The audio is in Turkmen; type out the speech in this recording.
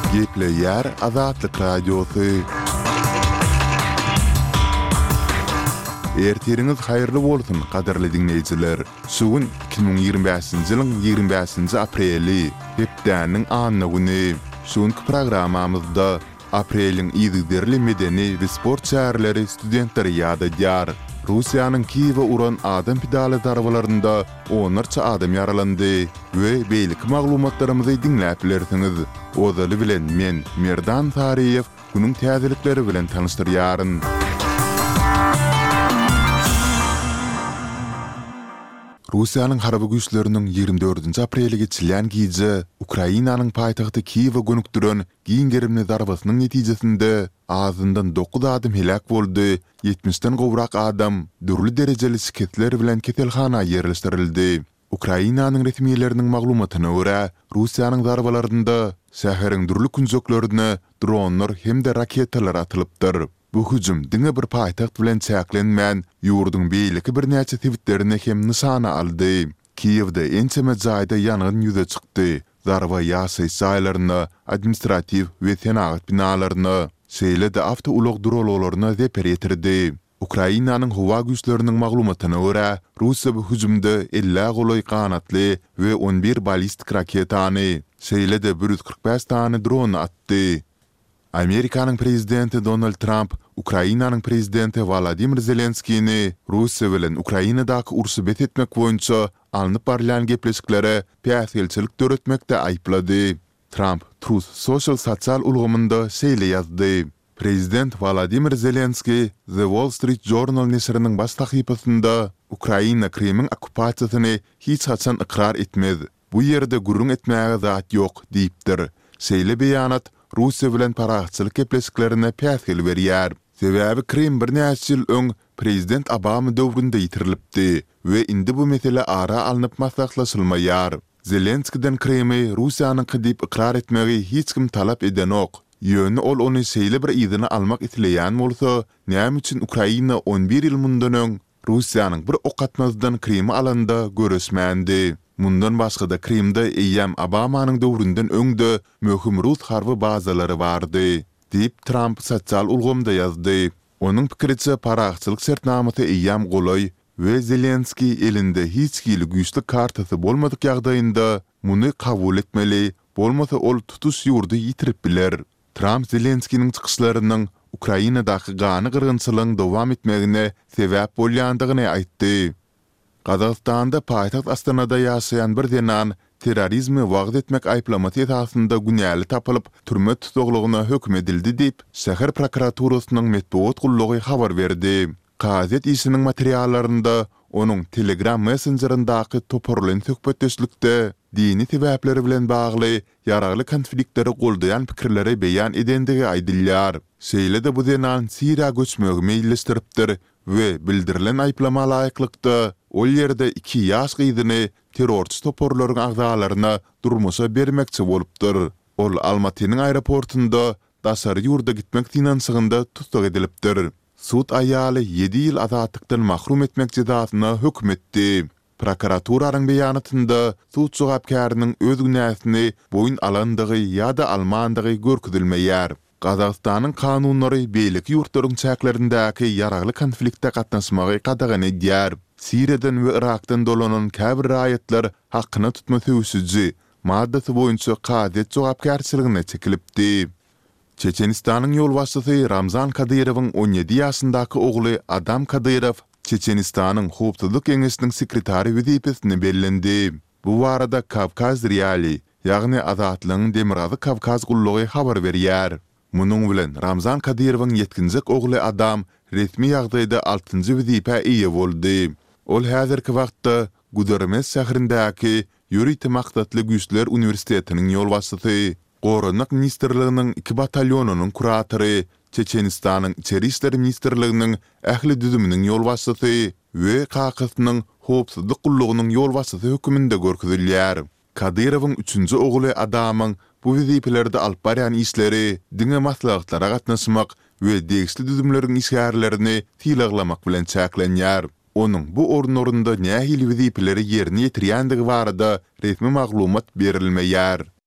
Gepleyer Azatlyk Radiosu. Erteriňiz haýyrly bolsun, gaderli dinleýijiler. Sugun 2025-nji ýylyň 25-nji apreli, hepdäniň anyny güni. Şuňky programamyzda apreliň ýygyderli medeni we sport şäherleri studentleri ýad edýär. Russiýanyň Kiýewe uran adam pidaly darbalarynda onlarça adam yaralandy we beýlik maglumatlarymyzy dinläp bilersiňiz. Ozaly bilen men Merdan Tariýew günüň täzelikleri bilen tanışdyrýaryn. Russiýanyň harby güýçleriniň 24-nji apreli geçirilýän gije Ukrainanyň paýtagty Kiýewe gönükdiren giň gerimli darbasynyň netijesinde azyndan 9 adam helak boldy, 70-den gowrak adam dürli derejeli şiketler bilen ketelhana ýerleşdirildi. Ukrainanyň resmiýetleriniň maglumatyna görä, Russiýanyň darbalarynda şäheriň dürli künjeklerini dronlar hemde raketalar atylypdyr. Bu hüjüm diňe bir paýtagt bilen çäklenmän ýurduň beýleki bir näçe tewitlerini hem nysana aldy. Kiýewde ençeme jaýda ýangyn ýüze çykdy. Darba ýasy saýlaryny, administrativ we senagat binalaryny, şeýle-de awto ulug drologlaryny zeper ýetirdi. Ukrainanyň howa güýçleriniň maglumatyna görä, Russiýa bu hüjümde 50 goloy kanatly we 11 ballistik raketany, şeýle-de 145 tane dron atdy. Amerikanyň prezidenti Donald Trump, Ukrainanyň prezidenti Volodymyr Zelenskiyni Russiýa bilen Ukrainadaky urusy bet etmek boýunça alnyp barýan gepleşiklere päsgelçilik töretmekde aýplady. Trump Truth Social sosial ulgamynda şeýle ýazdy. Prezident Volodymyr Zelenskiy The Wall Street Journal nesriniň baş sahypasynda Ukraina Kremliň okupasiýasyny hiç haçan ikrar etmez. Bu ýerde gurrun etmäge zat ýok diýipdir. Şeýle beýanat Russiýa bilen parahatçylyk gepleşiklerine päsgel berýär. Sebäbi Krem bir näçe ýyl öň prezident Obama döwründe ýitirilipdi we indi bu mesele ara alınıp maslahatlaşylmaýar. Zelenskiden Kremi Russiýanyň diýip ikrar etmegi hiç kim talap edenok. Ýöne ol ony şeýle bir ýygyny almak isleýän bolsa, näme üçin Ukraina 11 ýyl mundan öň Russiýanyň bir okatmazdan Kremi alanda görüşmändi. Mundan başga da Krimde eýýäm Obamanyň döwründen öňde möhüm Rus harby bazalary bardy, diýip Trump sosial ulgamda ýazdy. Onuň pikiriçe parahatçylyk şertnamasy eýýäm golay we Zelenskiy elinde hiç kili güýçli kartasy bolmadyk ýagdaýynda muny kabul etmeli, bolmasa ol tutuş ýurdy ýitirip biler. Trump Zelenskiýiň çykyşlarynyň Ukrainadaky gany gyrgynçylygyň dowam etmegine sebäp bolýandygyny aýtdy. Qazaqstanda paýtagt Astanada ýaşaýan bir denan terrorizmi wagt etmek aýplamasy esasynda günäli tapylyp türme tutuglygyna hökm edildi diýip şäher prokuraturasynyň metbuat gullugy habar berdi. Gazet işiniň materiallarynda onuň Telegram messengeryndaky toparlan söhbetdeşlikde dini sebäpleri bilen bagly ýaragly konfliktleri goldaýan pikirleri beýan edendigi aýdylýar. Şeýle-de bu denan Siriýa göçmegi meýilleşdiripdir we bildirilen aýplama laýyklykda ol ýerde 2 ýaş gyzyny terrorçy toporlaryň agzalaryna durmuşa bermekçi bolupdyr. Ol Almatynyň aeroportunda daşary ýurda gitmek finansyňynda tutsak edilipdir. Sud aýaly 7 ýyl azatlykdan mahrum etmek jazasyna hökm etdi. Prokuraturaryň beýanatynda sud jogapkarynyň öz günäsini boyun alandygy ýa-da almandygy görkezilmeýär. Qazaqstanyň kanunlary beýlik ýurtlaryň çäklerindäki ýaragly konfliktde gatnaşmagy qadagany edýär. Siriýadan we Irakdan dolanan käbir raýatlar hakyny tutma söwsüji maddasy boýunça qazet jogapkarçylygynda çekilipdi. Çeçenistanyň ýol başçysy Ramzan Kadyrowyň 17 ýaşyndaky ogly Adam Kadyrow Çeçenistanyň howpsuzlyk eňesiniň sekretary wezipesine bellendi. Bu barada Kavkaz Reali, ýagny Azatlygyň Demirazy Kavkaz gullugy habar berýär. Munyň bilen Ramzan Kadyrowyň ýetkinjek ogly Adam resmi ýagdaýda 6-njy wezipe eýe boldy. Ol häzirki wagtda Gudermes şäherindäki ýürüýte maksatly güýçler universitetiniň ýol başçysy, Goranyk ministrliginiň 2 batalyonunyň kuratory, Çeçenistanyň içeri işleri ministrliginiň ähli düzüminiň ýol başçysy we Qaqystynyň howpsuzlyk gullugynyň ýol başçysy hökmünde görkezilýär. Kadyrowyň 3-nji ogly Adamyň bu wezipelerde alyp barýan işleri diňe maslahatlara gatnaşmak we degişli düzümleriň işgärlerini tilaglamak bilen çäklenýär. Onuň bu ornlarynda nähili wezipeleri ýerine ýetirýändigi barada resmi maglumat berilmeýär.